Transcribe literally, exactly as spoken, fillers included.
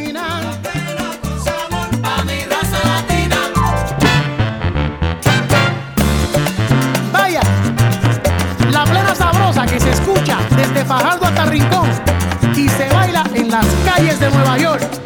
original. Pero con sabor pa' mi raza latina. Vaya, la plena sabrosa que se escucha desde Fajardo hasta Rincón y se baila en las calles de Nueva York.